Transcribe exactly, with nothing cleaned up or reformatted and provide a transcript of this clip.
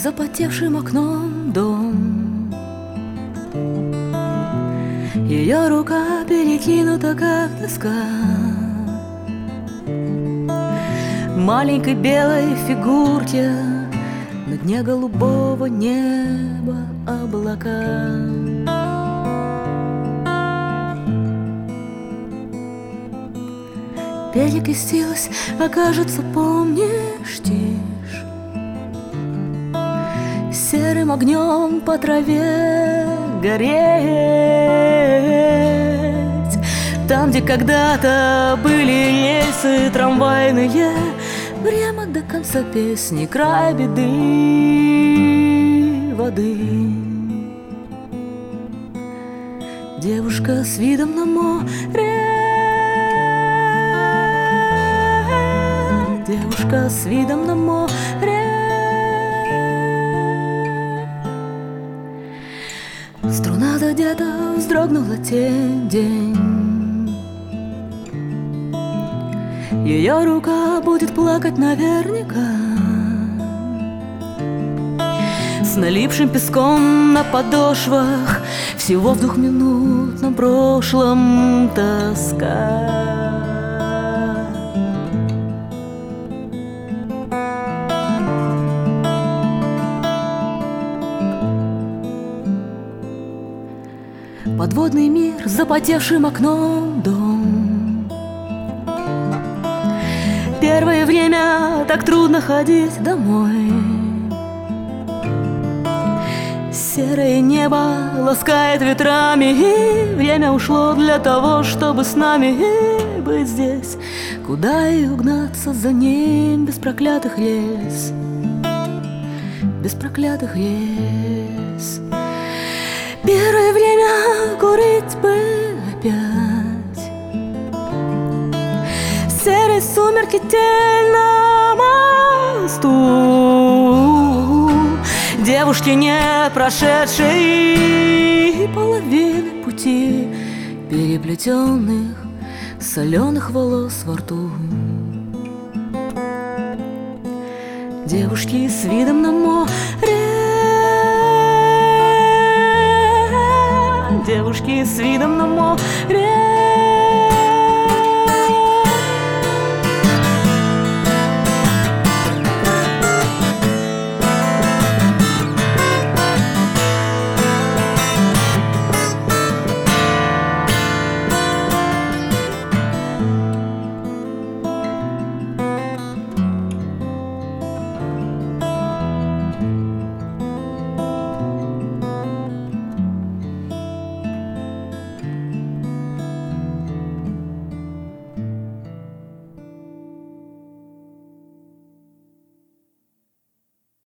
запотевшим окном дом. Ее рука перекинута, как доска, маленькой белой фигурке на дне голубого неба облака. Перекрестилась, а кажется, помнишь, тишь, серым огнем по траве гореть. Там, где когда-то были рельсы трамвайные, время до конца песни, край беды, воды. Девушка с видом на море, девушка с видом на море. Струна задета, вздрогнула тень, день. Ее рука будет плакать наверняка, с налипшим песком на подошвах, всего в двухминутном прошлом тоска. Подводный мир, запотевшим окном дом. Первое время так трудно ходить домой. Серое небо ласкает ветрами, и время ушло для того, чтобы с нами и быть здесь. Куда и угнаться за ним без проклятых рельс, без проклятых рельс. Первое время курить бы опять, серые сумерки, тень на мосту, девушки, не прошедшие половины пути, переплетенных соленых волос во рту. Девушки с видом на море, девушки с видом на море.